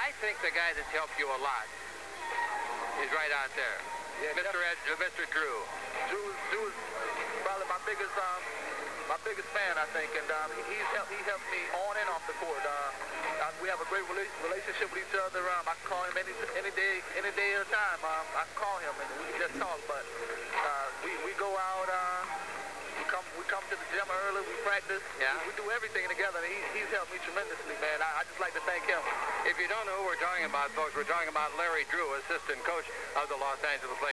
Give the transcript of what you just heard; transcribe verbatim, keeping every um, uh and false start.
I think the guy that's helped you a lot is right out there. Yeah, Mister Ed, uh, Mister Drew. Drew, Drew is probably my biggest, um, my biggest fan, I think, and um, he, he's helped, he helped me on and off the court. Uh, uh, we have a great rela relationship with each other. Um, I can call him any any day, any day of the time. Um, I can call him and we can just talk. But uh, we we go out. Uh, we come we come to the gym early. We practice. Yeah. We, we do everything together. And he, he's helped me tremendously, man. I, I just like to thank him. If you don't know who we're talking about, folks, we're talking about Larry Drew, assistant coach of the Los Angeles Lakers.